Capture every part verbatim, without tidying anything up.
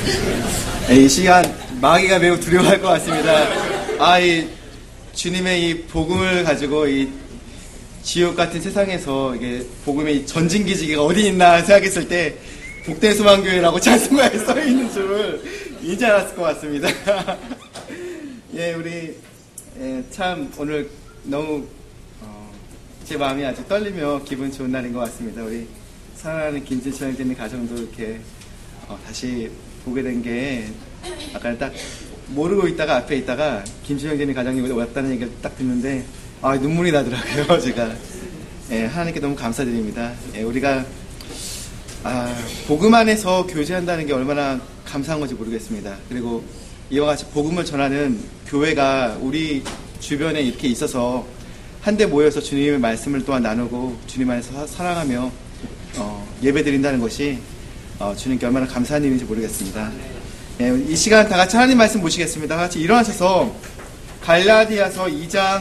이 시간 마귀가 매우 두려워할 것 같습니다. 아, 이 주님의 이 복음을 가지고 이 지옥 같은 세상에서 이게 복음의 전진기지가 어디 있나 생각했을 때 복된 소망교회라고 찬송가에 써 있는 줄을 이제 알았을 것 같습니다. 예, 우리 예, 참 오늘 너무 어, 제 마음이 아주 떨리며 기분 좋은 날인 것 같습니다. 우리 사랑하는 김진철 형제님 가정도 이렇게 어, 다시 보게 된 게 아까 딱 모르고 있다가 앞에 있다가 김진철 형제님 가정이 왔다는 얘기를 딱 듣는데 아, 눈물이 나더라고요. 제가 예, 하나님께 너무 감사드립니다. 예, 우리가 아, 복음 안에서 교제한다는 게 얼마나 감사한 건지 모르겠습니다. 그리고 이와 같이 복음을 전하는 교회가 우리 주변에 이렇게 있어서 한데 모여서 주님의 말씀을 또한 나누고 주님 안에서 사랑하며 어, 예배드린다는 것이 어, 주님께 얼마나 감사한 일인지 모르겠습니다. 예, 이 시간 다 같이 하나님 말씀 보시겠습니다. 다 같이 일어나셔서 갈라디아서 이 장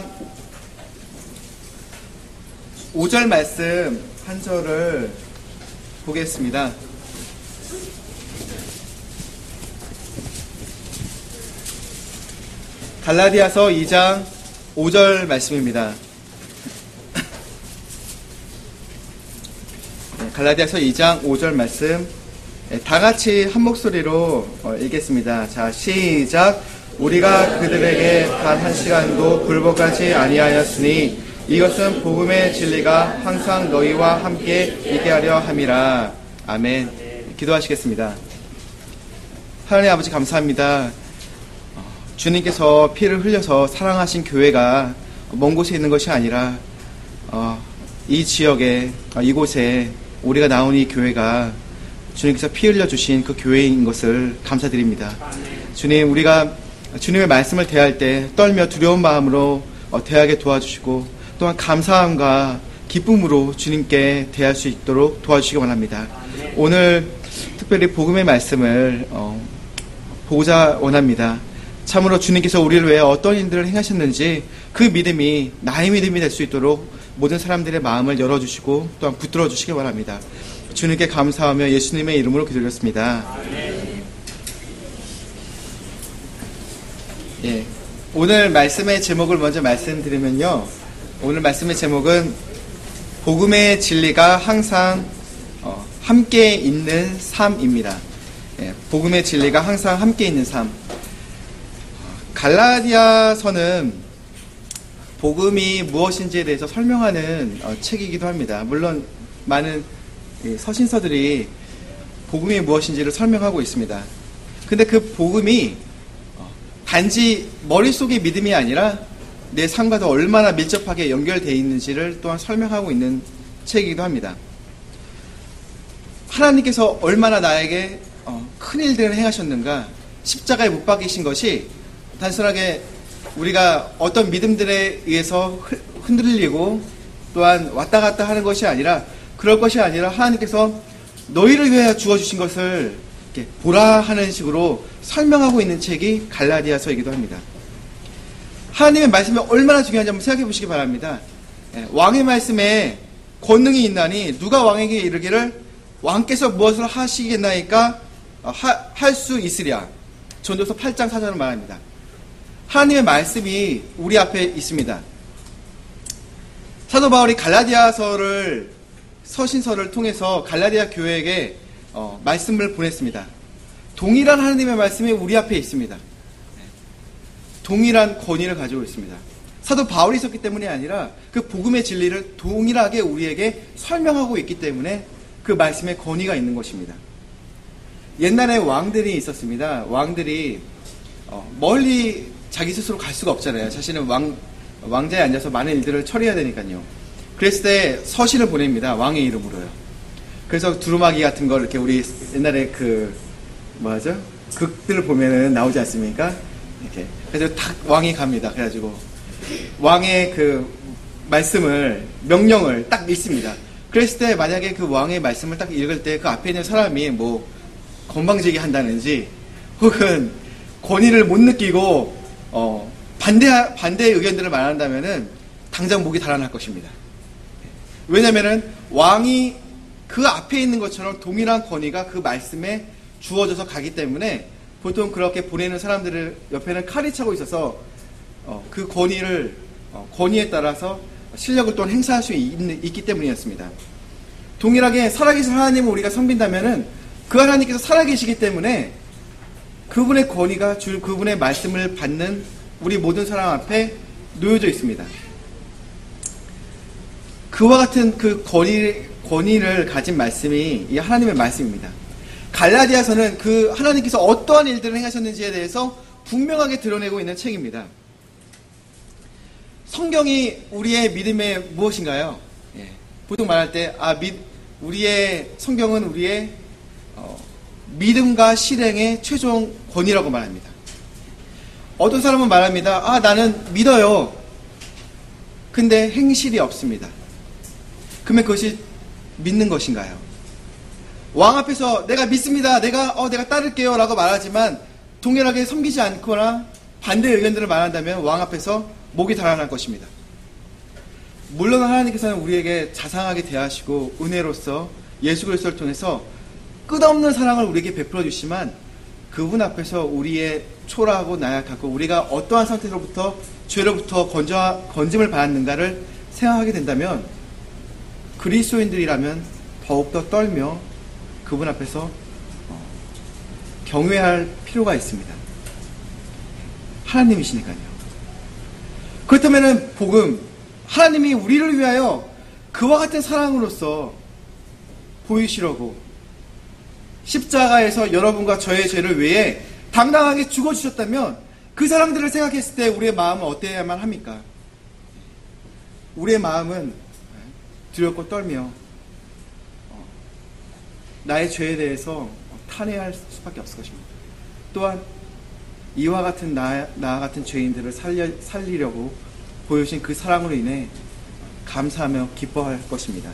오 절 말씀 한 절을 보겠습니다. 갈라디아서 이 장 오 절 말씀입니다. 갈라디아서 이 장 오 절 말씀 다 같이 한 목소리로 읽겠습니다. 자, 시작. 우리가 그들에게 단 한 시간도 굴복하지 아니하였으니 이것은 복음의 진리가 항상 너희와 함께 있게 하려 함이라. 아멘. 기도하시겠습니다. 하나님 아버지 감사합니다. 주님께서 피를 흘려서 사랑하신 교회가 먼 곳에 있는 것이 아니라 어, 이 지역에 어, 이곳에 우리가 나온 이 교회가 주님께서 피 흘려주신 그 교회인 것을 감사드립니다. 주님, 우리가 주님의 말씀을 대할 때 떨며 두려운 마음으로 어, 대하게 도와주시고 또한 감사함과 기쁨으로 주님께 대할 수 있도록 도와주시기 원합니다. 오늘 특별히 복음의 말씀을 어, 보고자 원합니다. 참으로 주님께서 우리를 위해 어떤 일들을 행하셨는지 그 믿음이 나의 믿음이 될 수 있도록 모든 사람들의 마음을 열어주시고 또한 붙들어 주시기 바랍니다. 주님께 감사하며 예수님의 이름으로 기도드렸습니다. 예, 오늘 말씀의 제목을 먼저 말씀드리면요, 오늘 말씀의 제목은 복음의 진리가 항상 어, 함께 있는 삶입니다. 예, 복음의 진리가 항상 함께 있는 삶. 갈라디아서는 복음이 무엇인지에 대해서 설명하는 어, 책이기도 합니다. 물론 많은 예, 서신서들이 복음이 무엇인지를 설명하고 있습니다. 근데 그 복음이 어, 단지 머릿속의 믿음이 아니라 내 삶과도 얼마나 밀접하게 연결되어 있는지를 또한 설명하고 있는 책이기도 합니다. 하나님께서 얼마나 나에게 어, 큰 일들을 행하셨는가, 십자가에 못 박히신 것이 단순하게 우리가 어떤 믿음들에 의해서 흔들리고 또한 왔다 갔다 하는 것이 아니라, 그럴 것이 아니라 하나님께서 너희를 위하여 주어주신 것을 이렇게 보라 하는 식으로 설명하고 있는 책이 갈라디아서이기도 합니다. 하나님의 말씀이 얼마나 중요한지 한번 생각해 보시기 바랍니다. 왕의 말씀에 권능이 있나니 누가 왕에게 이르기를 왕께서 무엇을 하시겠나이까 할 수 있으랴. 전도서 팔 장 사 절을 말합니다. 하나님의 말씀이 우리 앞에 있습니다. 사도 바울이 갈라디아서를 서신서를 통해서 갈라디아 교회에게 어, 말씀을 보냈습니다. 동일한 하나님의 말씀이 우리 앞에 있습니다. 동일한 권위를 가지고 있습니다. 사도 바울이 있었기 때문이 아니라 그 복음의 진리를 동일하게 우리에게 설명하고 있기 때문에 그 말씀에 권위가 있는 것입니다. 옛날에 왕들이 있었습니다. 왕들이 어, 멀리 자기 스스로 갈 수가 없잖아요. 자신은 왕, 왕자에 앉아서 많은 일들을 처리해야 되니까요. 그랬을 때 서신을 보냅니다. 왕의 이름으로요. 그래서 두루마기 같은 걸 이렇게 우리 옛날에 그 뭐하죠? 극들을 보면은 나오지 않습니까? 이렇게. 그래서 딱 왕이 갑니다. 그래가지고 왕의 그 말씀을, 명령을 딱 읽습니다. 그랬을 때 만약에 그 왕의 말씀을 딱 읽을 때 그 앞에 있는 사람이 뭐 건방지게 한다는지 혹은 권위를 못 느끼고 어, 반대, 반대의 의견들을 말한다면은 당장 목이 달아날 것입니다. 왜냐면은 왕이 그 앞에 있는 것처럼 동일한 권위가 그 말씀에 주어져서 가기 때문에 보통 그렇게 보내는 사람들을 옆에는 칼이 차고 있어서 어, 그 권위를 어, 권위에 따라서 실력을 또한 행사할 수 있, 있기 때문이었습니다. 동일하게 살아계신 하나님을 우리가 섬긴다면은 그 하나님께서 살아계시기 때문에 그분의 권위가 줄 그분의 말씀을 받는 우리 모든 사람 앞에 놓여져 있습니다. 그와 같은 그 권위, 권위를 가진 말씀이 이 하나님의 말씀입니다. 갈라디아서는 그 하나님께서 어떠한 일들을 행하셨는지에 대해서 분명하게 드러내고 있는 책입니다. 성경이 우리의 믿음의 무엇인가요? 예, 보통 말할 때 아, 미, 우리의 성경은 우리의 어, 믿음과 실행의 최종 권위라고 말합니다. 어떤 사람은 말합니다. 아, 나는 믿어요. 근데 행실이 없습니다. 그러면 그것이 믿는 것인가요? 왕 앞에서 내가 믿습니다. 내가 어 내가 따를게요 라고 말하지만 동일하게 섬기지 않거나 반대 의견들을 말한다면 왕 앞에서 목이 달아날 것입니다. 물론 하나님께서는 우리에게 자상하게 대하시고 은혜로서 예수 그리스도를 통해서 끝없는 사랑을 우리에게 베풀어 주시지만 그분 앞에서 우리의 초라하고 나약하고 우리가 어떠한 상태로부터 죄로부터 건져, 건짐을 받았는가를 생각하게 된다면 그리스도인들이라면 더욱더 떨며 그분 앞에서 경외할 필요가 있습니다. 하나님이시니까요. 그렇다면 복음, 하나님이 우리를 위하여 그와 같은 사랑으로서 보이시려고 십자가에서 여러분과 저의 죄를 위해 당당하게 죽어주셨다면 그 사랑들을 생각했을 때 우리의 마음은 어때야만 합니까? 우리의 마음은 두렵고 떨며 나의 죄에 대해서 탄회할 수밖에 없을 것입니다. 또한 이와 같은 나, 나 같은 죄인들을 살려, 살리려고 보여주신 그 사랑으로 인해 감사하며 기뻐할 것입니다.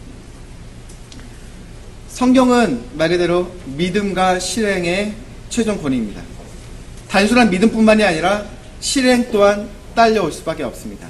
성경은 말 그대로 믿음과 실행의 최종 권위입니다. 단순한 믿음뿐만이 아니라 실행 또한 딸려올 수밖에 없습니다.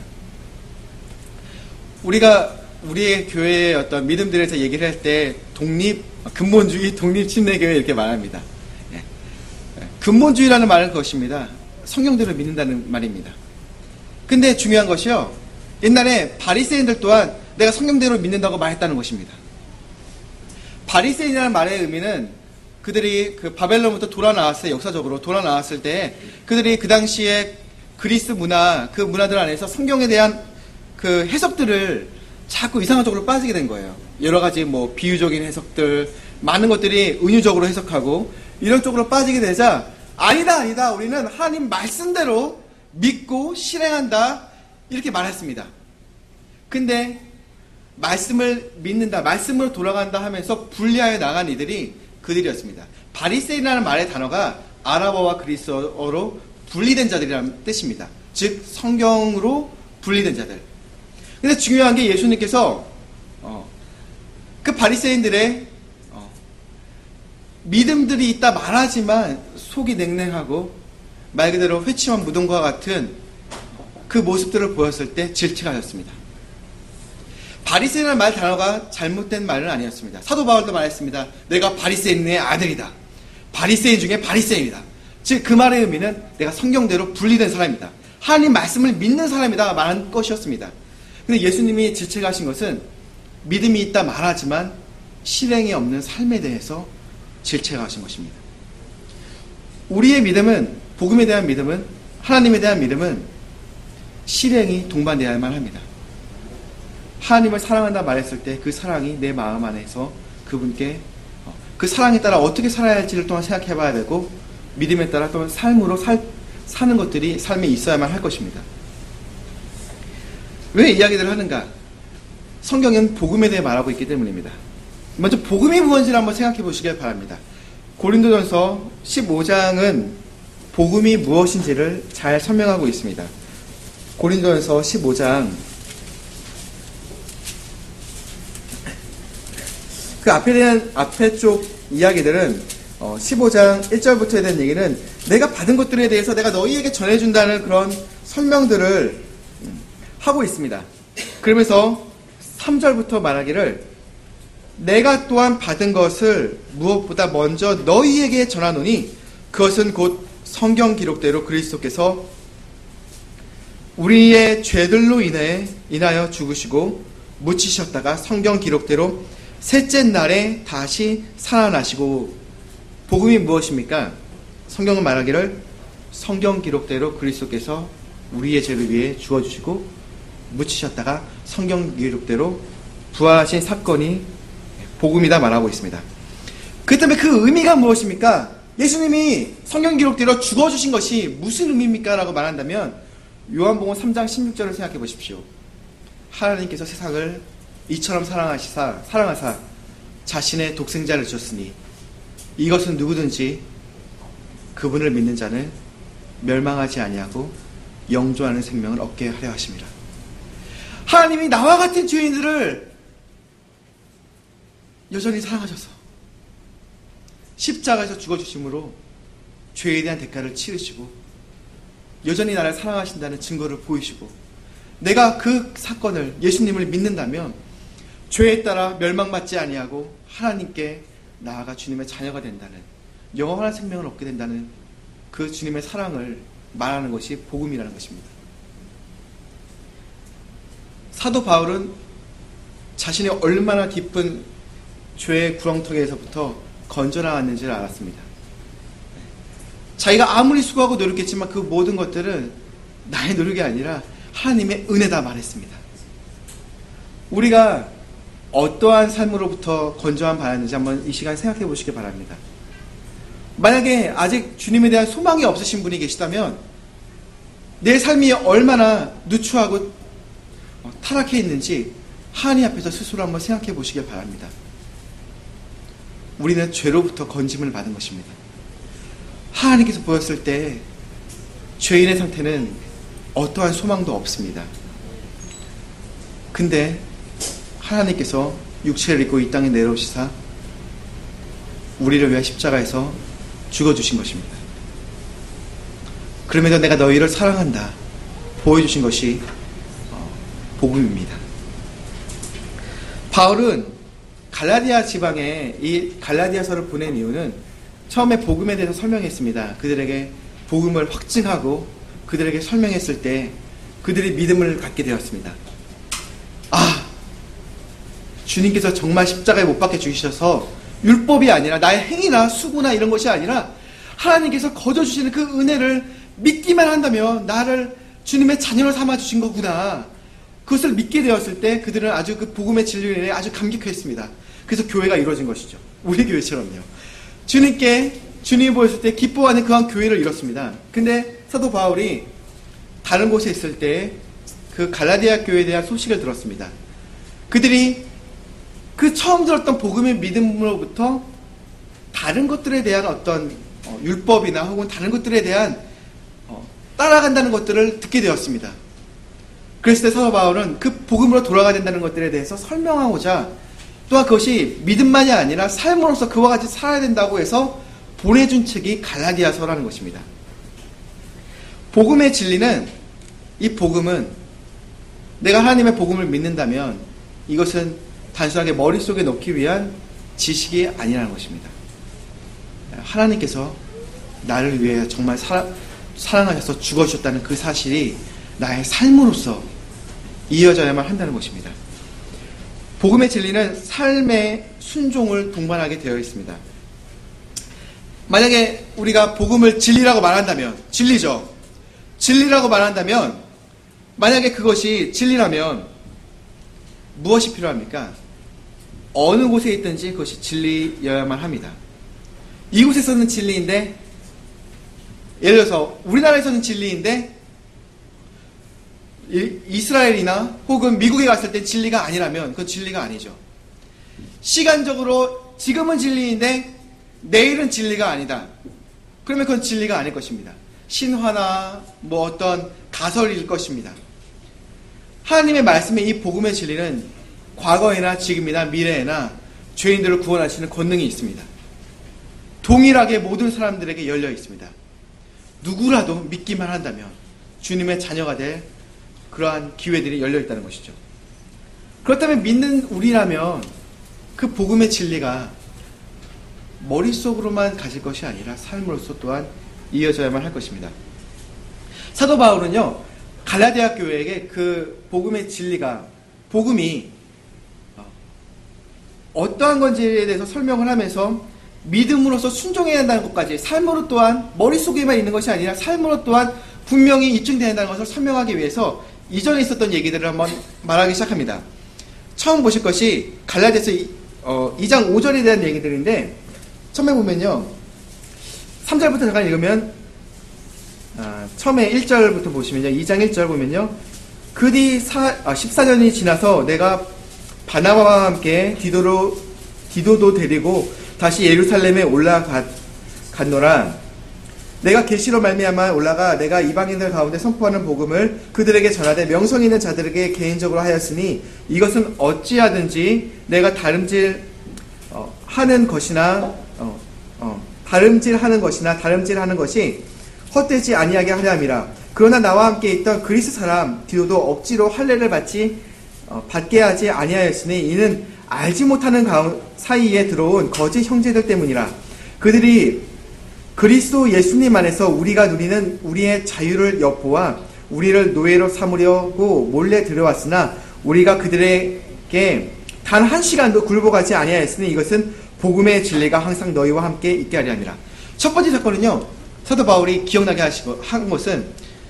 우리가 우리의 교회의 어떤 믿음들에서 얘기를 할 때 독립, 근본주의, 독립침례교회 이렇게 말합니다. 예. 근본주의라는 말은 그것입니다. 성경대로 믿는다는 말입니다. 근데 중요한 것이요. 옛날에 바리새인들 또한 내가 성경대로 믿는다고 말했다는 것입니다. 바리새인이라는 말의 의미는 그들이 그 바벨론부터 돌아 나왔을 때, 역사적으로 돌아 나왔을 때 그들이 그 당시에 그리스 문화, 그 문화들 안에서 성경에 대한 그 해석들을 자꾸 이상한 쪽으로 빠지게 된 거예요. 여러 가지 뭐 비유적인 해석들, 많은 것들이 은유적으로 해석하고 이런 쪽으로 빠지게 되자 아니다 아니다 우리는 하나님 말씀대로 믿고 실행한다 이렇게 말했습니다. 근데 말씀을 믿는다, 말씀으로 돌아간다 하면서 분리하여 나간 이들이 그들이었습니다. 바리새인이라는 말의 단어가 아랍어와 그리스어로 분리된 자들이라는 뜻입니다. 즉 성경으로 분리된 자들. 근데 중요한 게 예수님께서 어, 그 바리새인들의 어, 믿음들이 있다 말하지만 속이 냉랭하고 말 그대로 회치한 무덤과 같은 그 모습들을 보였을 때 질책하셨습니다. 바리새인이라는 말 단어가 잘못된 말은 아니었습니다. 사도 바울도 말했습니다. 내가 바리새인의 아들이다. 바리새인 중에 바리새인이다. 즉 그 말의 의미는 내가 성경대로 분리된 사람이다. 하나님 말씀을 믿는 사람이다 말한 것이었습니다. 근데 예수님이 질책하신 것은 믿음이 있다 말하지만 실행이 없는 삶에 대해서 질책하신 것입니다. 우리의 믿음은, 복음에 대한 믿음은, 하나님에 대한 믿음은 실행이 동반되어야만 합니다. 하나님을 사랑한다 말했을 때 그 사랑이 내 마음 안에서 그분께 그 사랑에 따라 어떻게 살아야 할지를 또한 생각해 봐야 되고 믿음에 따라 또한 삶으로 살, 사는 것들이 삶에 있어야만 할 것입니다. 왜 이야기를 하는가? 성경은 복음에 대해 말하고 있기 때문입니다. 먼저 복음이 무엇인지를 한번 생각해 보시길 바랍니다. 고린도전서 십오 장은 복음이 무엇인지를 잘 설명하고 있습니다. 고린도전서 십오 장 그 앞에 대한 앞에 쪽 이야기들은 어, 십오 장 일 절부터에 대한 얘기는 내가 받은 것들에 대해서 내가 너희에게 전해준다는 그런 설명들을 하고 있습니다. 그러면서 삼 절부터 말하기를 내가 또한 받은 것을 무엇보다 먼저 너희에게 전하노니 그것은 곧 성경 기록대로 그리스도께서 우리의 죄들로 인해 인하여 죽으시고 묻히셨다가 성경 기록대로 셋째 날에 다시 살아나시고. 복음이 무엇입니까? 성경은 말하기를 성경 기록대로 그리스도께서 우리의 죄를 위해 죽어주시고 묻히셨다가 성경 기록대로 부활하신 사건이 복음이다 말하고 있습니다. 그 때문에 그 의미가 무엇입니까? 예수님이 성경 기록대로 죽어주신 것이 무슨 의미입니까? 라고 말한다면 요한복음 삼 장 십육 절을 생각해 보십시오. 하나님께서 세상을 이처럼 사랑하시사 사랑하사 자신의 독생자를 주셨으니 이것은 누구든지 그분을 믿는 자는 멸망하지 아니하고 영존하는 생명을 얻게 하려 하심이라. 하나님이 나와 같은 죄인들을 여전히 사랑하셔서 십자가에서 죽어주심으로 죄에 대한 대가를 치르시고 여전히 나를 사랑하신다는 증거를 보이시고, 내가 그 사건을 예수님을 믿는다면 죄에 따라 멸망받지 아니하고 하나님께 나아가 주님의 자녀가 된다는, 영원한 생명을 얻게 된다는 그 주님의 사랑을 말하는 것이 복음이라는 것입니다. 사도 바울은 자신이 얼마나 깊은 죄의 구렁텅이에서부터 건져나왔는지를 알았습니다. 자기가 아무리 수고하고 노력했지만 그 모든 것들은 나의 노력이 아니라 하나님의 은혜다 말했습니다. 우리가 어떠한 삶으로부터 건져함 받았는지 한번 이 시간 생각해 보시기 바랍니다. 만약에 아직 주님에 대한 소망이 없으신 분이 계시다면 내 삶이 얼마나 누추하고 타락해 있는지 하나님 앞에서 스스로 한번 생각해 보시기 바랍니다. 우리는 죄로부터 건짐을 받은 것입니다. 하나님께서 보였을 때 죄인의 상태는 어떠한 소망도 없습니다. 근데 하나님께서 육체를 입고 이 땅에 내려오시사 우리를 위해 십자가에서 죽어주신 것입니다. 그러면서 내가 너희를 사랑한다 보여주신 것이 복음입니다. 바울은 갈라디아 지방에 이 갈라디아서를 보낸 이유는 처음에 복음에 대해서 설명했습니다. 그들에게 복음을 확증하고 그들에게 설명했을 때 그들이 믿음을 갖게 되었습니다. 아, 주님께서 정말 십자가에 못 박혀 죽으셔서 율법이 아니라 나의 행위나 수고나 이런 것이 아니라 하나님께서 거저주시는 그 은혜를 믿기만 한다면 나를 주님의 자녀로 삼아주신 거구나. 그것을 믿게 되었을 때 그들은 아주 그 복음의 진리에 아주 감격했습니다. 그래서 교회가 이루어진 것이죠. 우리 교회처럼요. 주님께 주님이 보였을 때 기뻐하는 그한 교회를 이뤘습니다. 근데 사도 바울이 다른 곳에 있을 때 그 갈라디아 교회에 대한 소식을 들었습니다. 그들이 그 처음 들었던 복음의 믿음으로부터 다른 것들에 대한 어떤 어, 율법이나 혹은 다른 것들에 대한 어, 따라간다는 것들을 듣게 되었습니다. 그랬을 때 사도 바울은 그 복음으로 돌아가야 된다는 것들에 대해서 설명하고자, 또한 그것이 믿음만이 아니라 삶으로서 그와 같이 살아야 된다고 해서 보내준 책이 갈라디아서라는 것입니다. 복음의 진리는, 이 복음은 내가 하나님의 복음을 믿는다면 이것은 단순하게 머릿속에 넣기 위한 지식이 아니라는 것입니다. 하나님께서 나를 위해 정말 사랑, 사랑하셔서 죽어주셨다는 그 사실이 나의 삶으로서 이어져야만 한다는 것입니다. 복음의 진리는 삶의 순종을 동반하게 되어 있습니다. 만약에 우리가 복음을 진리라고 말한다면, 진리죠. 진리라고 말한다면, 만약에 그것이 진리라면 무엇이 필요합니까? 어느 곳에 있든지 그것이 진리여야만 합니다. 이곳에서는 진리인데, 예를 들어서 우리나라에서는 진리인데 이스라엘이나 혹은 미국에 갔을 때 진리가 아니라면 그건 진리가 아니죠. 시간적으로 지금은 진리인데 내일은 진리가 아니다. 그러면 그건 진리가 아닐 것입니다. 신화나 뭐 어떤 가설일 것입니다. 하나님의 말씀의 이 복음의 진리는 과거에나 지금이나 미래에나 죄인들을 구원하시는 권능이 있습니다. 동일하게 모든 사람들에게 열려 있습니다. 누구라도 믿기만 한다면 주님의 자녀가 될 그러한 기회들이 열려 있다는 것이죠. 그렇다면 믿는 우리라면 그 복음의 진리가 머릿속으로만 가질 것이 아니라 삶으로서 또한 이어져야만 할 것입니다. 사도 바울은요, 갈라디아 교회에게 그 복음의 진리가, 복음이 어떠한 건지에 대해서 설명을 하면서 믿음으로써 순종해야 한다는 것까지, 삶으로 또한 머릿속에만 있는 것이 아니라 삶으로 또한 분명히 입증되어야 한다는 것을 설명하기 위해서 이전에 있었던 얘기들을 한번 말하기 시작합니다. 처음 보실 것이 갈라디아서 이 장 오 절에 대한 얘기들인데, 처음에 보면요, 삼 절부터 잠깐 읽으면, 아, 처음에 일 절부터 보시면요, 이 장 일 절 보면요, 그 뒤 아, 십사 년이 지나서 내가 바나바와 함께 디도로, 디도도 데리고 다시 예루살렘에 올라갔노라. 내가 계시로 말미암아 올라가 내가 이방인들 가운데 선포하는 복음을 그들에게 전하되 명성 있는 자들에게 개인적으로 하였으니 이것은 어찌하든지 내가 다름질 어, 하는 것이나 어, 어, 다름질하는 것이나 다름질하는 것이 헛되지 아니하게 하려 함이라. 그러나 나와 함께 있던 그리스 사람 디도도 억지로 할례를 받지 어, 받게 하지 아니하였으니 이는 알지 못하는 가운 사이에 들어온 거짓 형제들 때문이라. 그들이 그리스도 예수님 안에서 우리가 누리는 우리의 자유를 엿보아 우리를 노예로 삼으려고 몰래 들어왔으나 우리가 그들에게 단 한 시간도 굴복하지 아니하였으니 이것은 복음의 진리가 항상 너희와 함께 있게 하려 함이라. 첫 번째 사건은요, 사도 바울이 기억나게 하시고 한 것은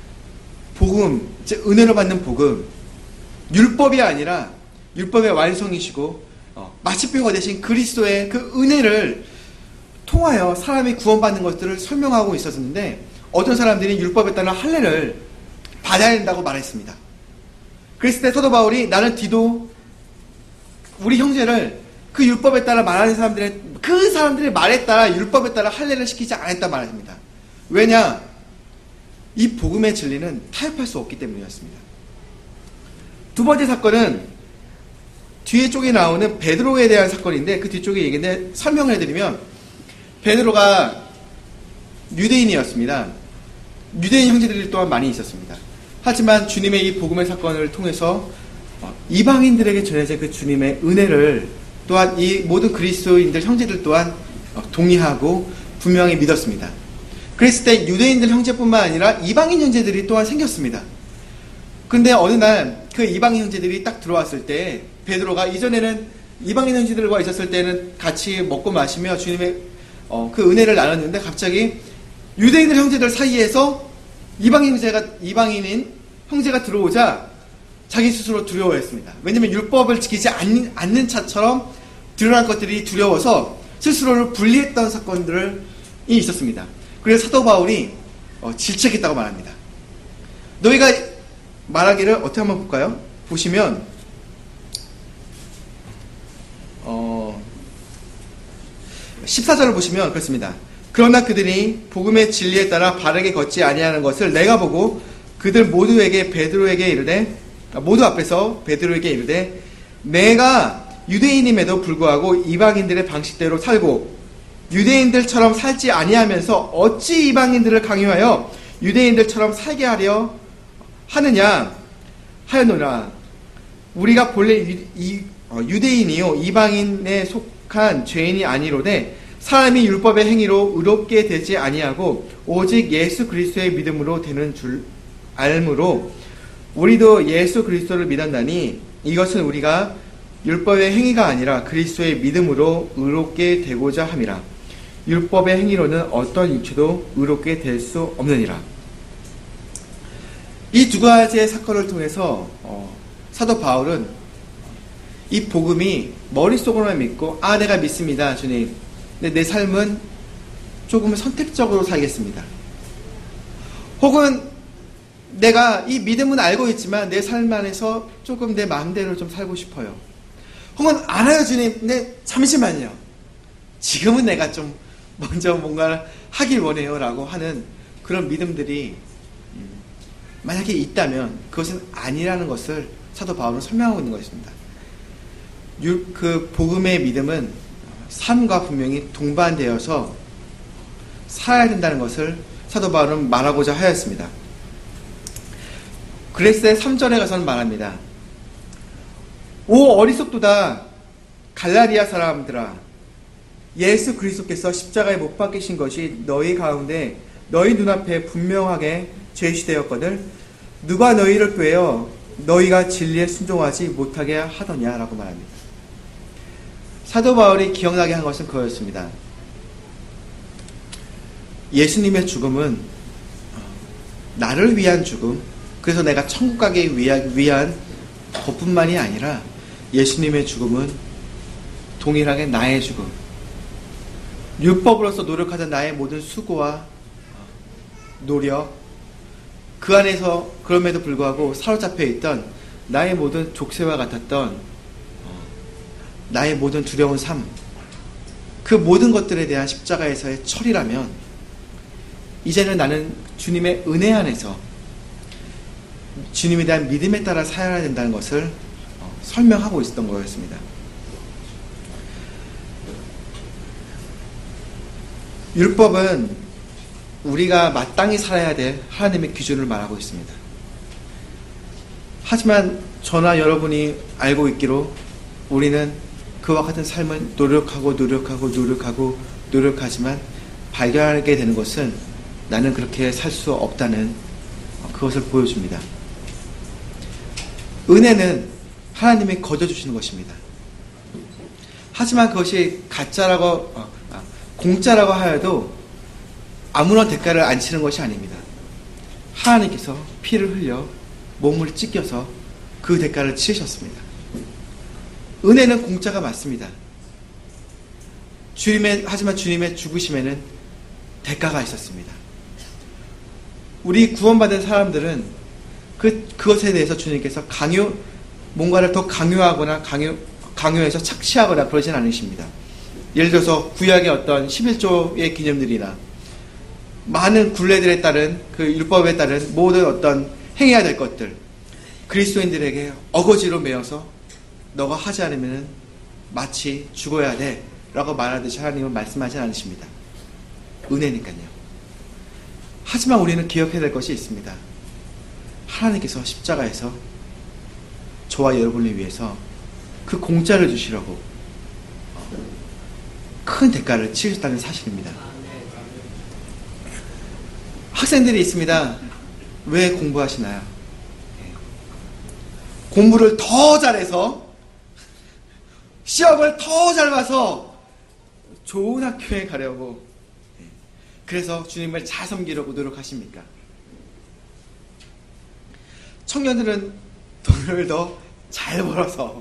복음, 즉 은혜로 받는 복음, 율법이 아니라 율법의 완성이시고 어, 마침표가 되신 그리스도의 그 은혜를 통하여 사람이 구원받는 것들을 설명하고 있었는데, 어떤 사람들이 율법에 따른 할례를 받아야 된다고 말했습니다. 그랬을 때 사도 바울이 나는 디도, 우리 형제를 그 율법에 따라 말하는 사람들의 그 사람들의 말에 따라 율법에 따라 할례를 시키지 않았단 말입니다. 왜냐? 이 복음의 진리는 타협할 수 없기 때문이었습니다. 두 번째 사건은 뒤에 쪽에 나오는 베드로에 대한 사건인데, 그 뒤쪽에 얘기인데 설명을 해드리면, 베드로가 유대인이었습니다. 유대인 형제들 또한 많이 있었습니다. 하지만 주님의 이 복음의 사건을 통해서 이방인들에게 전해진 그 주님의 은혜를 또한 이 모든 그리스도인들 형제들 또한 동의하고 분명히 믿었습니다. 그랬을 때 유대인들 형제뿐만 아니라 이방인 형제들이 또한 생겼습니다. 근데 어느 날 그 이방인 형제들이 딱 들어왔을 때 베드로가 이전에는 이방인 형제들과 있었을 때는 같이 먹고 마시며 주님의 어, 그 은혜를 나눴는데, 갑자기 유대인들 형제들 사이에서 이방인 형제가, 이방인인 형제가 들어오자 자기 스스로 두려워했습니다. 왜냐면 율법을 지키지 않, 않는 차처럼 드러난 것들이 두려워서 스스로를 분리했던 사건들이 있었습니다. 그래서 사도 바울이 어, 질책했다고 말합니다. 너희가 말하기를 어떻게 한번 볼까요? 보시면 어, 십사 절을 보시면 그렇습니다. 그러나 그들이 복음의 진리에 따라 바르게 걷지 아니하는 것을 내가 보고 그들 모두에게 베드로에게 이르되, 모두 앞에서 베드로에게 이르되, 내가 유대인임에도 불구하고 이방인들의 방식대로 살고 유대인들처럼 살지 아니하면서 어찌 이방인들을 강요하여 유대인들처럼 살게 하려 하느냐 하였노라. 우리가 본래 유, 이, 어, 유대인이요 이방인에 속한 죄인이 아니로되 사람이 율법의 행위로 의롭게 되지 아니하고 오직 예수 그리스도의 믿음으로 되는 줄 알므로 우리도 예수 그리스도를 믿었나니 이것은 우리가 율법의 행위가 아니라 그리스도의 믿음으로 의롭게 되고자 함이라. 율법의 행위로는 어떤 육체도 의롭게 될 수 없느니라. 이 두 가지의 사건을 통해서 어, 사도 바울은 이 복음이 머릿속으로만 믿고, 아 내가 믿습니다 주님, 근데 내 삶은 조금은 선택적으로 살겠습니다. 혹은 내가 이 믿음은 알고 있지만 내 삶 안에서 조금 내 마음대로 좀 살고 싶어요. 혹은 알아요 주님, 근데 잠시만요, 지금은 내가 좀 먼저 뭔가를 하길 원해요 라고 하는 그런 믿음들이 만약에 있다면 그것은 아니라는 것을 사도 바울은 설명하고 있는 것입니다. 그 복음의 믿음은 삶과 분명히 동반되어서 살아야 된다는 것을 사도 바울은 말하고자 하였습니다. 그레스의 삼 절에 가서는 말합니다. 오 어리석도다. 갈라디아 사람들아, 예수 그리스도께서 십자가에 못 박히신 것이 너희 가운데 너희 눈앞에 분명하게 제시되었거늘 누가 너희를 꾀어 너희가 진리에 순종하지 못하게 하더냐라고 말합니다. 사도 바울이 기억나게 한 것은 그거였습니다. 예수님의 죽음은 나를 위한 죽음, 그래서 내가 천국 가기 위한 것뿐만이 아니라 예수님의 죽음은 동일하게 나의 죽음, 율법으로서 노력하던 나의 모든 수고와 노력, 그 안에서 그럼에도 불구하고 사로잡혀 있던 나의 모든 족쇄와 같았던 나의 모든 두려운 삶, 그 모든 것들에 대한 십자가에서의 처리라면 이제는 나는 주님의 은혜 안에서 주님에 대한 믿음에 따라 살아야 된다는 것을 설명하고 있었던 거였습니다. 율법은 우리가 마땅히 살아야 될 하나님의 기준을 말하고 있습니다. 하지만 저나 여러분이 알고 있기로 우리는 그와 같은 삶은 노력하고 노력하고 노력하고 노력하지만 발견하게 되는 것은 나는 그렇게 살 수 없다는 그것을 보여줍니다. 은혜는 하나님이 거둬주시는 것입니다. 하지만 그것이 가짜라고 어, 아, 공짜라고 하여도 아무런 대가를 안 치는 것이 아닙니다. 하나님께서 피를 흘려 몸을 찢겨서 그 대가를 치르셨습니다. 은혜는 공짜가 맞습니다. 주님의, 하지만 주님의 죽으심에는 대가가 있었습니다. 우리 구원받은 사람들은 그, 그것에 대해서 주님께서 강요, 뭔가를 더 강요하거나 강요, 강요해서 착취하거나 그러진 않으십니다. 예를 들어서 구약의 어떤 십일조의 기념들이나 많은 굴레들에 따른 그 율법에 따른 모든 어떤 행해야 될 것들, 그리스도인들에게 어거지로 메어서 너가 하지 않으면 마치 죽어야 돼 라고 말하듯이 하나님은 말씀하지 않으십니다. 은혜니까요. 하지만 우리는 기억해야 될 것이 있습니다. 하나님께서 십자가에서 저와 여러분을 위해서 그 공짜를 주시려고 큰 대가를 치르셨다는 사실입니다. 학생들이 있습니다. 왜 공부하시나요? 공부를 더 잘해서 시험을 더 잘 봐서 좋은 학교에 가려고, 그래서 주님을 잘 섬기려고 노력하십니까? 청년들은 돈을 더 잘 벌어서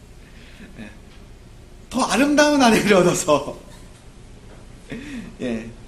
더 아름다운 아내를 얻어서 예,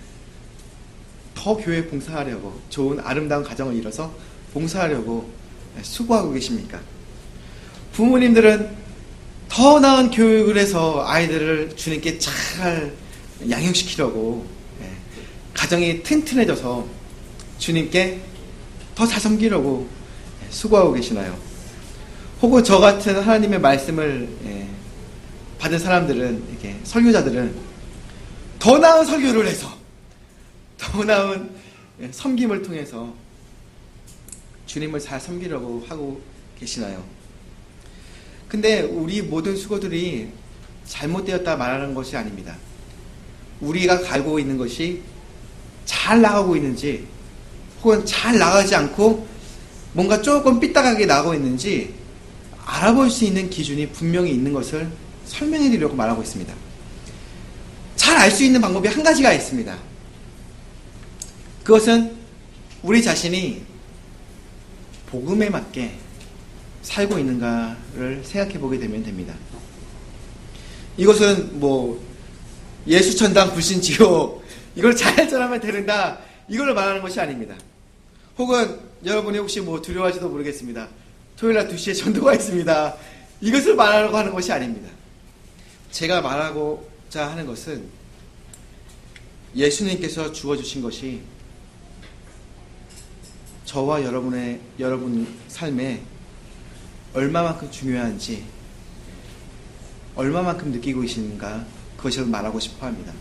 더 교회 봉사하려고, 좋은 아름다운 가정을 이뤄서 봉사하려고 수고하고 계십니까? 부모님들은 더 나은 교육을 해서 아이들을 주님께 잘 양육시키려고, 예, 가정이 튼튼해져서 주님께 더 잘 섬기려고 수고하고 계시나요? 혹은 저 같은 하나님의 말씀을 예, 받은 사람들은, 이렇게 설교자들은 더 나은 설교를 해서 더 나은 섬김을 통해서 주님을 잘 섬기려고 하고 계시나요? 근데 우리 모든 수고들이 잘못되었다 말하는 것이 아닙니다. 우리가 가고 있는 것이 잘 나가고 있는지, 혹은 잘 나가지 않고 뭔가 조금 삐딱하게 나가고 있는지 알아볼 수 있는 기준이 분명히 있는 것을 설명해 드리려고 말하고 있습니다. 잘 알 수 있는 방법이 한 가지가 있습니다. 그것은 우리 자신이 복음에 맞게 살고 있는가를 생각해 보게 되면 됩니다. 이것은 뭐 예수 천당 불신 지옥 이걸 잘 전하면 되는다, 이걸 말하는 것이 아닙니다. 혹은 여러분이 혹시 뭐 두려워할지도 모르겠습니다. 토요일날 두 시에 전도가 있습니다, 이것을 말하려고 하는 것이 아닙니다. 제가 말하고자 하는 것은 예수님께서 주어주신 것이 저와 여러분의 여러분 삶에 얼마만큼 중요한지, 얼마만큼 느끼고 계시는가, 그것을 말하고 싶어 합니다.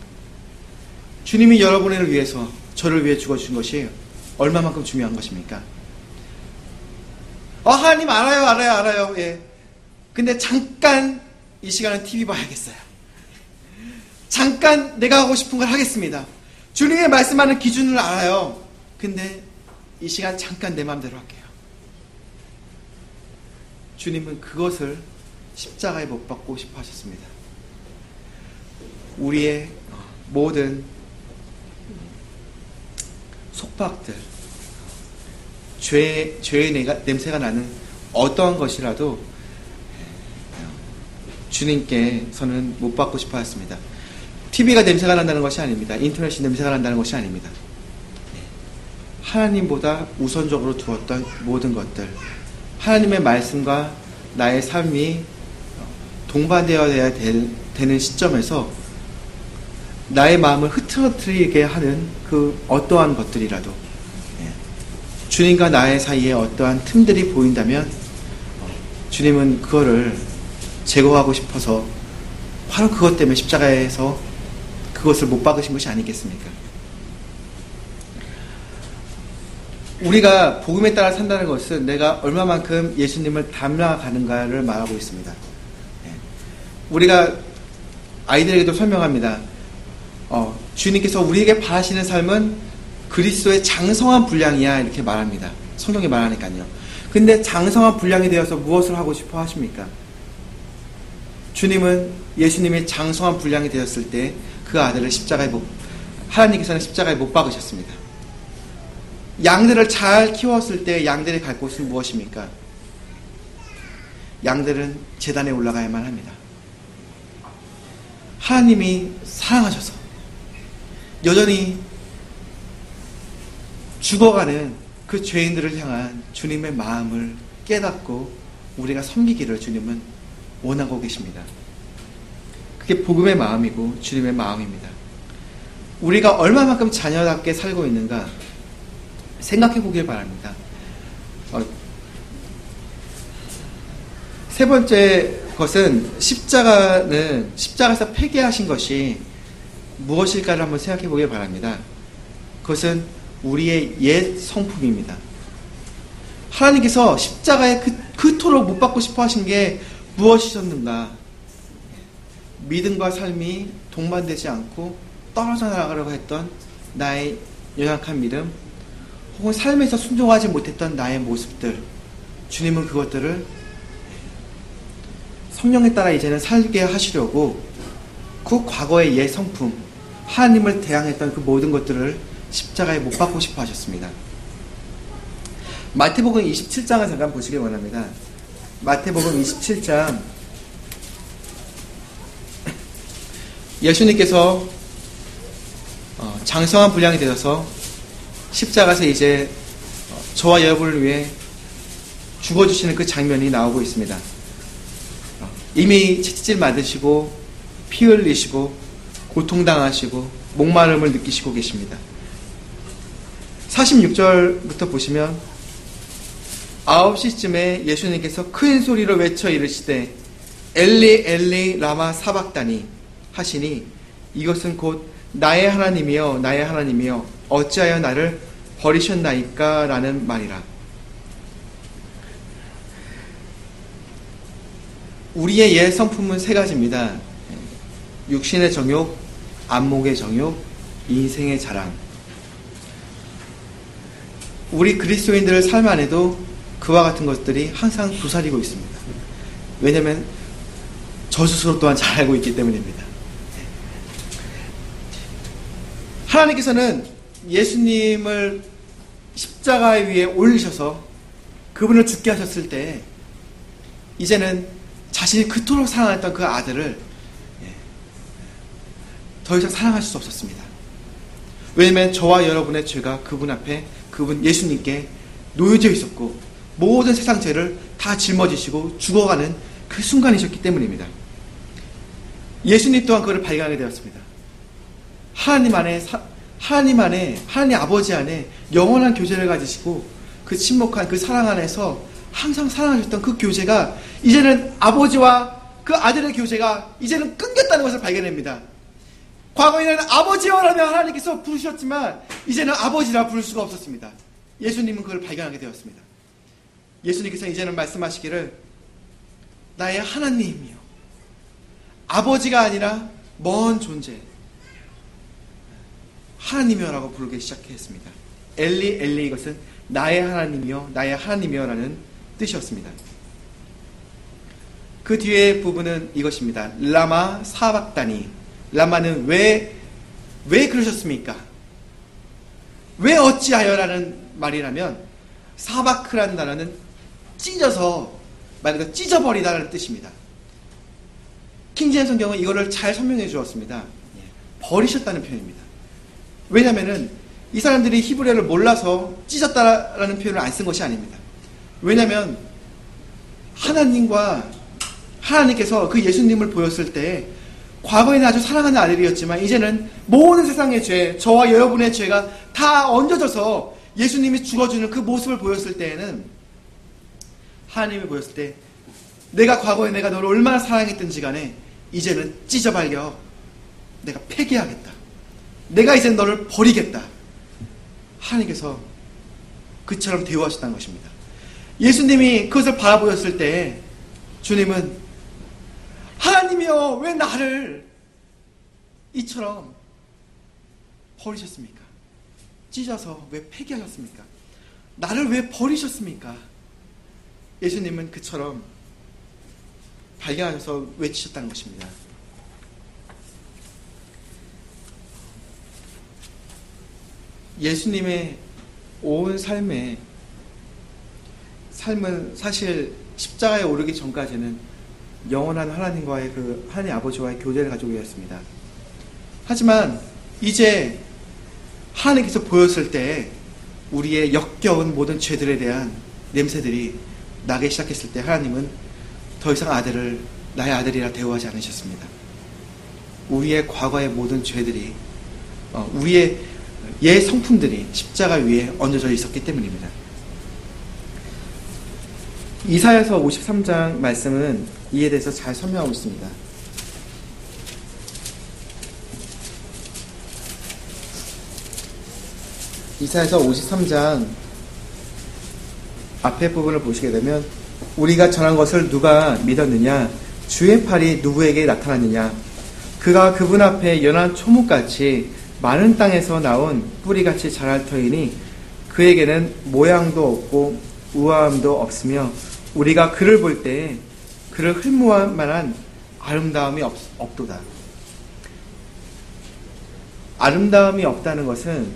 주님이 여러분을 위해서, 저를 위해 죽어주신 것이 얼마만큼 중요한 것입니까? 어, 하나님 알아요, 알아요, 알아요. 예. 근데 잠깐 이 시간은 티비 봐야겠어요. 잠깐 내가 하고 싶은 걸 하겠습니다. 주님의 말씀하는 기준을 알아요. 근데 이 시간 잠깐 내 마음대로 할게요. 주님은 그것을 십자가에 못 박고 싶어 하셨습니다. 우리의 모든 속박들, 죄, 죄의 내가, 냄새가 나는 어떠한 것이라도 주님께서는 못 받고 싶어 하셨습니다. 티비가 냄새가 난다는 것이 아닙니다. 인터넷이 냄새가 난다는 것이 아닙니다. 하나님보다 우선적으로 두었던 모든 것들, 하나님의 말씀과 나의 삶이 동반되어야 되는 시점에서 나의 마음을 흐트러뜨리게 하는 그 어떠한 것들이라도, 주님과 나의 사이에 어떠한 틈들이 보인다면 주님은 그거를 제거하고 싶어서 바로 그것 때문에 십자가에서 그것을 못 박으신 것이 아니겠습니까? 우리가 복음에 따라 산다는 것은 내가 얼마만큼 예수님을 닮아가는가를 말하고 있습니다. 우리가 아이들에게도 설명합니다. 어, 주님께서 우리에게 바라시는 삶은 그리스도의 장성한 분량이야, 이렇게 말합니다. 성경에 말하니까요. 근데 장성한 분량이 되어서 무엇을 하고 싶어 하십니까? 주님은 예수님이 장성한 분량이 되었을 때 그 아들을 십자가에 못, 하나님께서는 십자가에 못 박으셨습니다. 양들을 잘 키웠을 때 양들이 갈 곳은 무엇입니까? 양들은 제단에 올라가야만 합니다. 하나님이 사랑하셔서 여전히 죽어가는 그 죄인들을 향한 주님의 마음을 깨닫고 우리가 섬기기를 주님은 원하고 계십니다. 그게 복음의 마음이고 주님의 마음입니다. 우리가 얼마만큼 자녀답게 살고 있는가 생각해 보길 바랍니다. 어, 세 번째 것은 십자가는 십자가에서 폐기하신 것이 무엇일까를 한번 생각해 보길 바랍니다. 그것은 우리의 옛 성품입니다. 하나님께서 십자가에 그, 그토록 못 받고 싶어 하신 게 무엇이셨는가? 믿음과 삶이 동반되지 않고 떨어져 나가려고 했던 나의 연약한 믿음, 혹은 삶에서 순종하지 못했던 나의 모습들, 주님은 그것들을 성령에 따라 이제는 살게 하시려고 그 과거의 옛 성품, 하나님을 대항했던 그 모든 것들을 십자가에 못 박고 싶어 하셨습니다. 마태복음 이십칠 장을 잠깐 보시길 원합니다. 마태복음 이십칠 장, 예수님께서 장성한 분량이 되어서 십자가에서 이제 저와 여러분을 위해 죽어주시는 그 장면이 나오고 있습니다. 이미 채찍질 맞으시고 피 흘리시고 고통당하시고 목마름을 느끼시고 계십니다. 사십육 절부터 보시면 아홉 시쯤에 예수님께서 큰 소리로 외쳐 이르시되 엘리 엘리 라마 사박다니 하시니 이것은 곧 나의 하나님이여 나의 하나님이여 어찌하여 나를 버리셨나이까 라는 말이라. 우리의 옛 성품은 세 가지입니다. 육신의 정욕, 안목의 정욕, 인생의 자랑. 우리 그리스도인들의 삶 안에도 그와 같은 것들이 항상 도사리고 있습니다. 왜냐하면 저 스스로 또한 잘 알고 있기 때문입니다. 하나님께서는 예수님을 십자가 위에 올리셔서 그분을 죽게 하셨을 때 이제는 자신이 그토록 사랑했던 그 아들을 더 이상 사랑하실 수 없었습니다. 왜냐하면 저와 여러분의 죄가 그분 앞에, 그분 예수님께 놓여져 있었고 모든 세상 죄를 다 짊어지시고 죽어가는 그 순간이셨기 때문입니다. 예수님 또한 그걸 발견하게 되었습니다. 하나님 안에, 하나님 안에, 하나님 아버지 안에 영원한 교제를 가지시고 그 침묵한 그 사랑 안에서 항상 사랑하셨던 그 교제가 이제는 아버지와 그 아들의 교제가 이제는 끊겼다는 것을 발견합니다. 과거에는 아버지여라며 하나님께서 부르셨지만 이제는 아버지라 부를 수가 없었습니다. 예수님은 그걸 발견하게 되었습니다. 예수님께서 이제는 말씀하시기를 나의 하나님이요 아버지가 아니라 먼 존재, 하나님이여라고 부르기 시작했습니다. 엘리 엘리, 이것은 나의 하나님이여 나의 하나님이여 라는 뜻이었습니다. 그 뒤에 부분은 이것입니다. 라마 사박다니. 라마는 왜, 왜 그러셨습니까? 왜 어찌하여 라는 말이라면, 사바크라는 단어는 찢어서, 말 그대로 찢어버리다라는 뜻입니다. 킹제임스 성경은 이거를 잘 설명해 주었습니다. 버리셨다는 표현입니다. 왜냐면은 이 사람들이 히브리어를 몰라서 찢었다라는 표현을 안 쓴 것이 아닙니다. 왜냐면 하나님과 하나님께서 그 예수님을 보였을 때 과거에는 아주 사랑하는 아들이었지만 이제는 모든 세상의 죄, 저와 여러분의 죄가 다 얹어져서 예수님이 죽어주는 그 모습을 보였을 때에는, 하나님이 보였을 때 내가 과거에 내가 너를 얼마나 사랑했든지 간에 이제는 찢어발려 내가 폐기하겠다, 내가 이제 너를 버리겠다, 하나님께서 그처럼 대우하셨다는 것입니다. 예수님이 그것을 바라보였을 때 주님은 하나님이여 왜 나를 이처럼 버리셨습니까? 찢어서 왜 폐기하셨습니까? 나를 왜 버리셨습니까? 예수님은 그처럼 발견하셔서 외치셨다는 것입니다. 예수님의 온 삶의 삶은 사실 십자가에 오르기 전까지는 영원한 하나님과의 그 하나님 아버지와의 교제를 가지고 있었습니다. 하지만 이제 하나님께서 보였을 때 우리의 역겨운 모든 죄들에 대한 냄새들이 나기 시작했을 때 하나님은 더 이상 아들을 나의 아들이라 대우하지 않으셨습니다. 우리의 과거의 모든 죄들이, 어, 우리의 옛 성품들이 십자가 위에 얹어져 있었기 때문입니다. 이사야서 오십삼 장 말씀은 이에 대해서 잘 설명하고 있습니다. 이사야서 오십삼 장 앞에 부분을 보시게 되면, 우리가 전한 것을 누가 믿었느냐? 주의 팔이 누구에게 나타났느냐? 그가 그분 앞에 연한 초목같이 마른 땅에서 나온 뿌리같이 자랄 터이니 그에게는 모양도 없고 우아함도 없으며 우리가 그를 볼 때 그를 흠모할 만한 아름다움이 없, 없도다. 아름다움이 없다는 것은,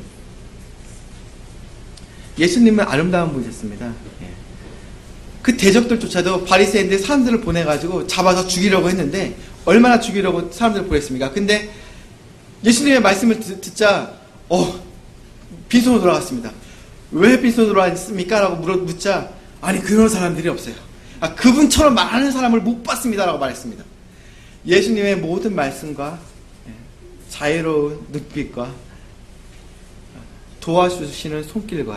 예수님은 아름다운 분이셨습니다. 그 대적들조차도 바리새인들 사람들을 보내가지고 잡아서 죽이려고 했는데 얼마나 죽이려고 사람들을 보냈습니까? 근데 예수님의 말씀을 듣, 듣자 어 빈손으로 돌아갔습니다. 왜 빈손으로 돌아갔습니까? 라고 물어, 묻자 아니 그런 사람들이 없어요. 아, 그분처럼 많은 사람을 못 봤습니다 라고 말했습니다. 예수님의 모든 말씀과 자유로운 눈빛과 도와주시는 손길과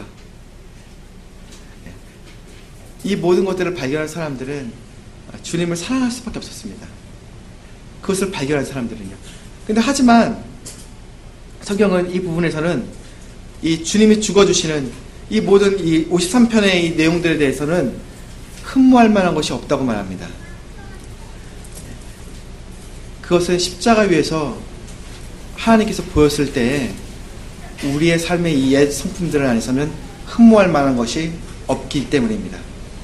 이 모든 것들을 발견한 사람들은 주님을 사랑할 수밖에 없었습니다. 그것을 발견한 사람들은요. 근데 하지만 성경은 이 부분에서는 이 주님이 죽어주시는 이 모든 이 오십삼 편의 이 내용들에 대해서는 흠모할 만한 것이 없다고 말합니다. 그것은 십자가 위에서 하나님께서 보였을 때 우리의 삶의 이 옛 성품들 안에서는 흠모할 만한 것이 없기 때문입니다.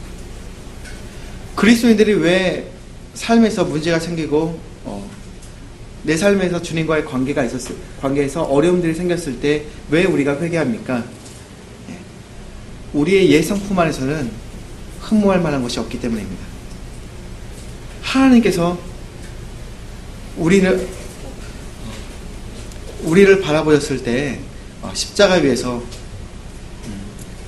그리스도인들이 왜 삶에서 문제가 생기고 어, 내 삶에서 주님과의 관계가 있었을 관계에서 어려움들이 생겼을 때 왜 우리가 회개합니까? 예. 우리의 옛 성품 안에서는 흠모할 만한 것이 없기 때문입니다. 하나님께서 우리를 우리를 바라보셨을 때 어, 십자가 위에서 음,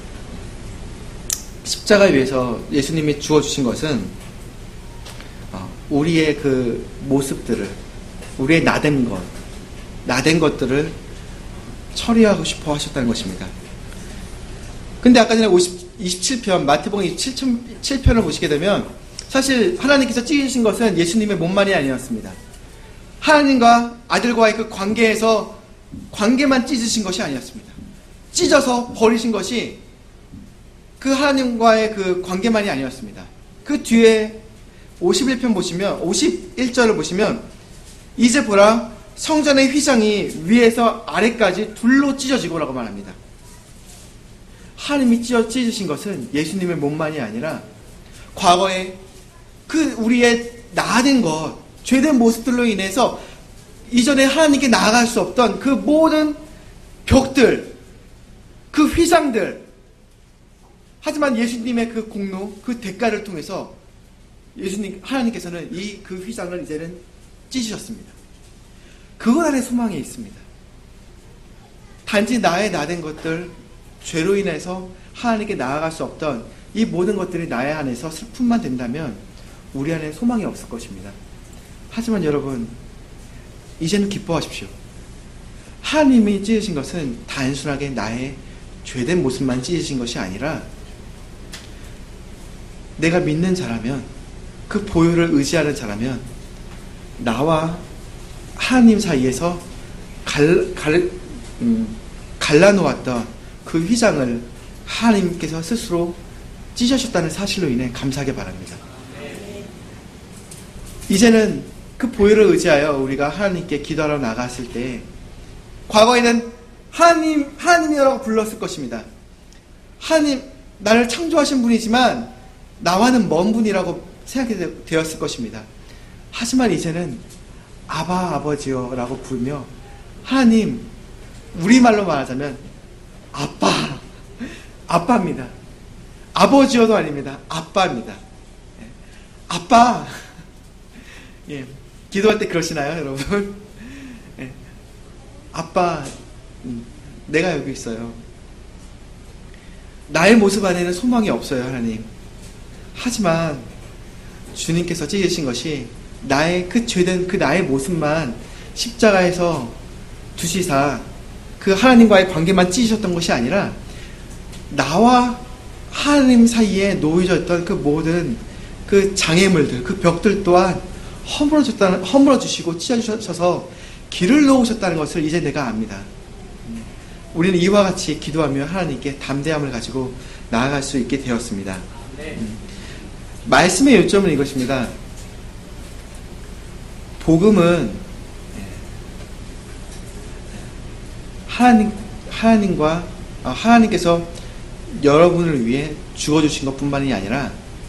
십자가 위에서 예수님이 주어주신 것은 어, 우리의 그 모습들을, 우리의 나된 것, 나된 것들을 처리하고 싶어 하셨다는 것입니다. 근데 아까 전에 이십칠 편, 마태복음 이십칠 편을 보시게 되면 사실 하나님께서 찢으신 것은 예수님의 몸만이 아니었습니다. 하나님과 아들과의 그 관계에서 관계만 찢으신 것이 아니었습니다. 찢어서 버리신 것이 그 하나님과의 그 관계만이 아니었습니다. 그 뒤에 오십일 편 보시면, 오십일 절을 보시면 이제 보라, 성전의 휘장이 위에서 아래까지 둘로 찢어지고라고 말합니다. 하나님이 찢어, 찢으신 것은 예수님의 몸만이 아니라 과거에 그 우리의 나된 것, 죄된 모습들로 인해서 이전에 하나님께 나아갈 수 없던 그 모든 벽들, 그 휘장들, 하지만 예수님의 그 공로, 그 대가를 통해서 예수님, 하나님께서는 이 그 휘장을 이제는 찢으셨습니다. 그것 안에 소망이 있습니다. 단지 나의 나된 것들, 죄로 인해서 하나님께 나아갈 수 없던 이 모든 것들이 나의 안에서 슬픔만 된다면 우리 안에 소망이 없을 것입니다. 하지만 여러분, 이제는 기뻐하십시오. 하나님이 찢으신 것은 단순하게 나의 죄된 모습만 찢으신 것이 아니라 내가 믿는 자라면, 그 보혈을 의지하는 자라면 나와 하나님 사이에서 갈, 갈, 음, 갈라놓았던 그 휘장을 하나님께서 스스로 찢으셨다는 사실로 인해 감사하게 바랍니다. 이제는 그 보혈을 의지하여 우리가 하나님께 기도하러 나갔을 때, 과거에는 하나님, 하나님이라고 불렀을 것입니다. 하나님, 나를 창조하신 분이지만 나와는 먼 분이라고 생각이 되었을 것입니다. 하지만 이제는 아바 아버지요 라고 부르며, 하나님, 우리말로 말하자면 아빠, 아빠입니다. 아버지요도 아닙니다. 아빠입니다. 아빠. 예, 기도할 때 그러시나요, 여러분? 예, 아빠, 음, 내가 여기 있어요. 나의 모습 안에는 소망이 없어요, 하나님. 하지만 주님께서 찢으신 것이 나의 그 죄된 그 나의 모습만 십자가에서 두시사 그 하나님과의 관계만 찢으셨던 것이 아니라 나와 하나님 사이에 놓여져 있던 그 모든 그 장애물들, 그 벽들 또한 허물어졌다는, 허물어주시고 찢어주셔서 길을 놓으셨다는 것을 이제 내가 압니다. 우리는 이와 같이 기도하며 하나님께 담대함을 가지고 나아갈 수 있게 되었습니다. 음. 말씀의 요점은 이것입니다. 복음은 하나님, 하나님과, 하나님께서 여러분을 위해 죽어주신 것 뿐만이 아니라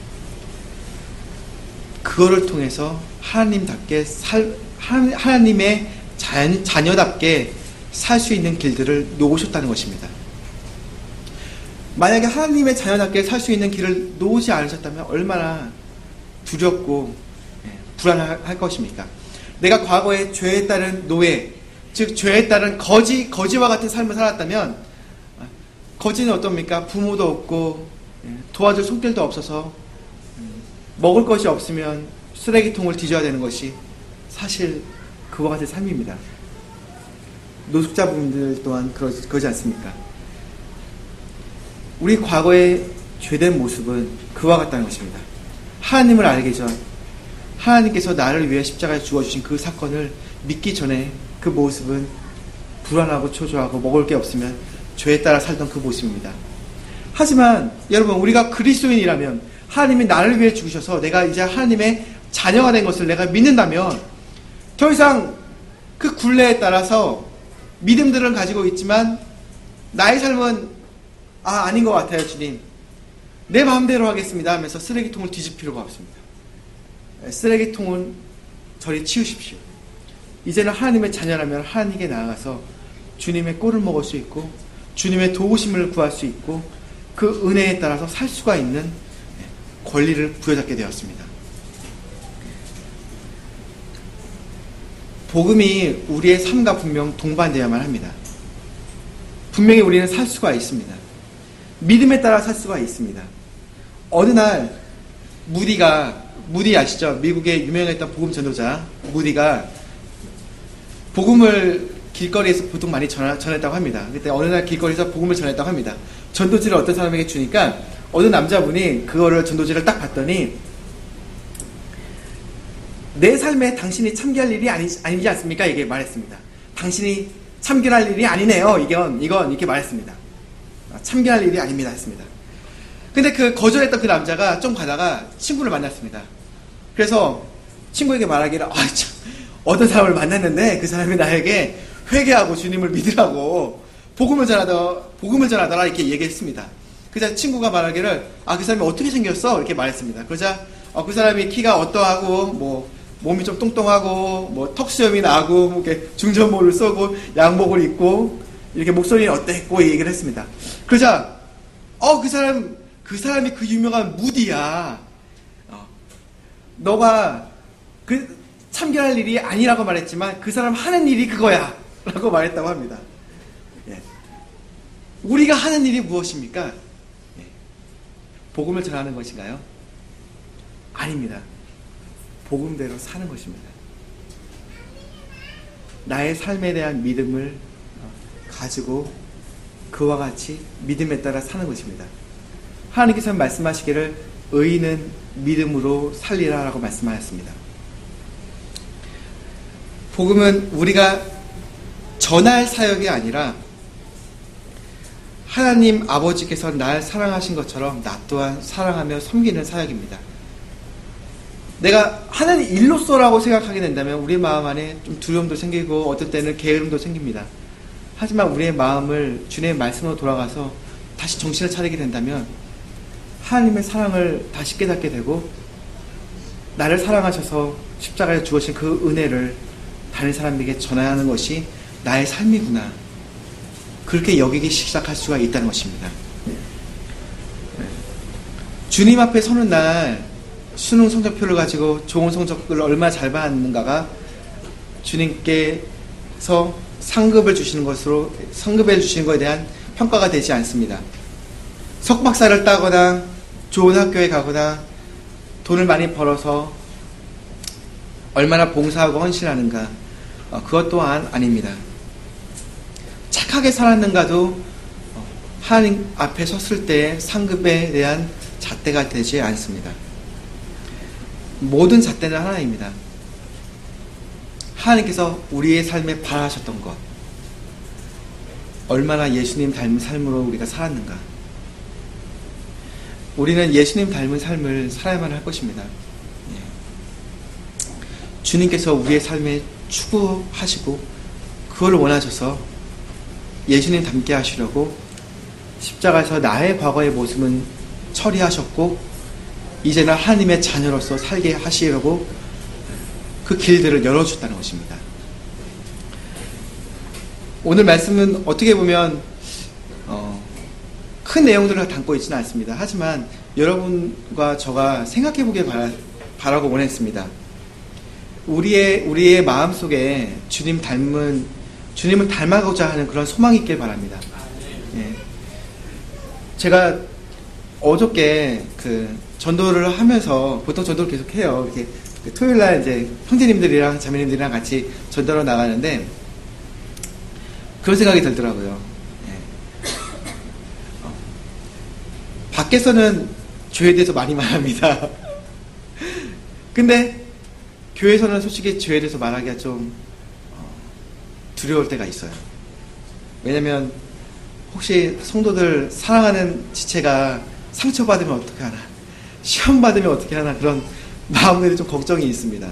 그거를 통해서 하나님답게 살, 하나님의 자녀답게 살 수 있는 길들을 놓으셨다는 것입니다. 만약에 하나님의 자녀답게 살 수 있는 길을 놓지 않으셨다면 얼마나 두렵고 불안할 것입니까? 내가 과거에 죄에 따른 노예, 즉 죄에 따른 거지, 거지와 같은 삶을 살았다면, 거지는 어떻습니까? 부모도 없고 도와줄 손길도 없어서 먹을 것이 없으면 쓰레기통을 뒤져야 되는 것이 사실 그와 같은 삶입니다. 노숙자분들 또한 그러지, 그러지 않습니까? 우리 과거의 죄된 모습은 그와 같다는 것입니다. 하나님을 알기 전, 하나님께서 나를 위해 십자가에 죽어주신 그 사건을 믿기 전에 그 모습은 불안하고 초조하고 먹을 게 없으면 죄에 따라 살던 그 모습입니다. 하지만 여러분, 우리가 그리스도인이라면, 하나님이 나를 위해 죽으셔서 내가 이제 하나님의 자녀가 된 것을 내가 믿는다면 더 이상 그 굴레에 따라서 믿음들을 가지고 있지만 나의 삶은 아 아닌 것 같아요, 주님. 내 마음대로 하겠습니다 하면서 쓰레기통을 뒤질 필요가 없습니다. 쓰레기통은 저리 치우십시오. 이제는 하나님의 자녀라면 하나님께 나아가서 주님의 꼴을 먹을 수 있고 주님의 도우심을 구할 수 있고 그 은혜에 따라서 살 수가 있는 권리를 부여잡게 되었습니다. 복음이 우리의 삶과 분명 동반되어야만 합니다. 분명히 우리는 살 수가 있습니다. 믿음에 따라 살 수가 있습니다. 어느 날 무디가, 무디 아시죠? 미국의 유명했던 복음 전도자 무디가 복음을 길거리에서 보통 많이 전하, 전했다고 합니다. 그때 어느 날 길거리에서 복음을 전했다고 합니다. 전도지를 어떤 사람에게 주니까 어느 남자분이 그거를 전도지를 딱 봤더니 내 삶에 당신이 참견할 일이 아니, 아니지 않습니까? 이게 말했습니다. 당신이 참견할 일이 아니네요. 이건, 이건 이렇게 말했습니다. 참견할 일이 아닙니다. 했습니다. 근데 그 거절했던 그 남자가 좀 가다가 친구를 만났습니다. 그래서 친구에게 말하기를, 아, 참, 어떤 사람을 만났는데 그 사람이 나에게 회개하고 주님을 믿으라고 복음을 전하더 복음을 전하더라 이렇게 얘기했습니다. 그자 친구가 말하기를 아, 그 사람이 어떻게 생겼어? 이렇게 말했습니다. 그러자 어, 그 사람이 키가 어떠하고 뭐 몸이 좀 뚱뚱하고 뭐 턱수염이 나고 뭐 이렇게 중전모를 쓰고 양복을 입고 이렇게 목소리는 어땠고 이 얘기를 했습니다. 그러자 어, 그 사람 그 사람이 그 유명한 무디야. 어, 너가 그 참견할 일이 아니라고 말했지만 그 사람 하는 일이 그거야 라고 말했다고 합니다. 예. 우리가 하는 일이 무엇입니까? 예. 복음을 전하는 것인가요? 아닙니다. 복음대로 사는 것입니다. 나의 삶에 대한 믿음을 가지고 그와 같이 믿음에 따라 사는 것입니다. 하나님께서 말씀하시기를 의인은 믿음으로 살리라 라고 말씀하셨습니다. 복음은 우리가 전할 사역이 아니라 하나님 아버지께서 날 사랑하신 것처럼 나 또한 사랑하며 섬기는 사역입니다. 내가 하는 일로서라고 생각하게 된다면 우리 마음 안에 좀 두려움도 생기고 어떨 때는 게으름도 생깁니다. 하지만 우리의 마음을 주님의 말씀으로 돌아가서 다시 정신을 차리게 된다면 하나님의 사랑을 다시 깨닫게 되고 나를 사랑하셔서 십자가에 죽으신 그 은혜를 다른 사람에게 전해야 하는 것이 나의 삶이구나. 그렇게 여기기 시작할 수가 있다는 것입니다. 주님 앞에 서는 날 수능 성적표를 가지고 좋은 성적을 얼마나 잘 받는가가 주님께서 상급을 주시는 것으로 상급을 주시는 것에 대한 평가가 되지 않습니다. 석박사를 따거나 좋은 학교에 가거나 돈을 많이 벌어서 얼마나 봉사하고 헌신하는가 그것 또한 아닙니다. 착하게 살았는가도 하나님 앞에 섰을 때 상급에 대한 잣대가 되지 않습니다. 모든 잣대는 하나입니다. 하나님께서 우리의 삶에 바라셨던 것, 얼마나 예수님 닮은 삶으로 우리가 살았는가. 우리는 예수님 닮은 삶을 살아야만 할 것입니다. 주님께서 우리의 삶에 추구하시고 그걸 원하셔서 예수님 닮게 하시려고 십자가에서 나의 과거의 모습은 처리하셨고 이제는 하나님의 자녀로서 살게 하시려고 그 길들을 열어줬다는 것입니다. 오늘 말씀은 어떻게 보면 어, 큰 내용들을 담고 있지는 않습니다. 하지만 여러분과 저가 생각해보길 바라, 바라고 원했습니다. 우리의 우리의 마음 속에 주님 닮은 주님을 닮아가고자 하는 그런 소망이 있길 바랍니다. 예. 제가 어저께 그 전도를 하면서 보통 전도를 계속 해요. 이렇게 토요일 날 이제 형제님들이랑 자매님들이랑 같이 전도로 나가는데 그런 생각이 들더라고요. 예. 어. 밖에서는 죄에 대해서 많이 말합니다. 근데 교회에서는 솔직히 죄에 대해서 말하기가 좀 두려울 때가 있어요. 왜냐면 혹시 성도들 사랑하는 지체가 상처받으면 어떻게 하나, 시험 받으면 어떻게 하나, 그런 마음들이 좀 걱정이 있습니다.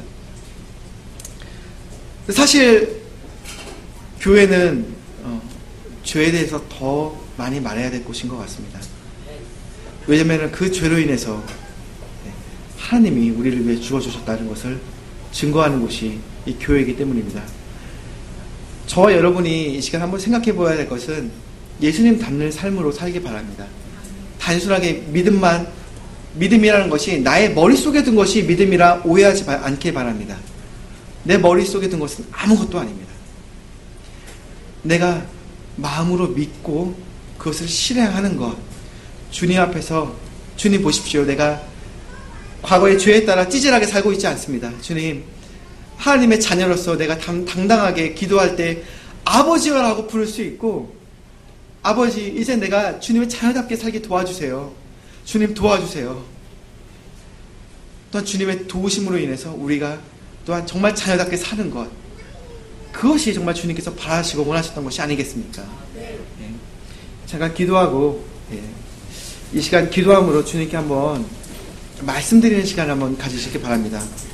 사실 교회는 어, 죄에 대해서 더 많이 말해야 될 곳인 것 같습니다. 왜냐면 그 죄로 인해서 하나님이 우리를 위해 죽어주셨다는 것을 증거하는 곳이 이 교회이기 때문입니다. 저와 여러분이 이 시간 한번 생각해 보아야 될 것은 예수님 닮는 삶으로 살기 바랍니다. 단순하게 믿음만, 믿음이라는 것이 나의 머릿속에 든 것이 믿음이라 오해하지 않길 바랍니다. 내 머릿속에 든 것은 아무것도 아닙니다. 내가 마음으로 믿고 그것을 실행하는 것, 주님 앞에서 주님 보십시오. 내가 과거의 죄에 따라 찌질하게 살고 있지 않습니다. 주님, 하나님의 자녀로서 내가 당, 당당하게 기도할 때 아버지라고 부를 수 있고, 아버지, 이제 내가 주님의 자녀답게 살게 도와주세요. 주님 도와주세요. 또한 주님의 도우심으로 인해서 우리가 또한 정말 자녀답게 사는 것, 그것이 정말 주님께서 바라시고 원하셨던 것이 아니겠습니까? 예. 잠깐 기도하고, 예. 이 시간 기도함으로 주님께 한번 말씀드리는 시간을 한번 가지시기 바랍니다.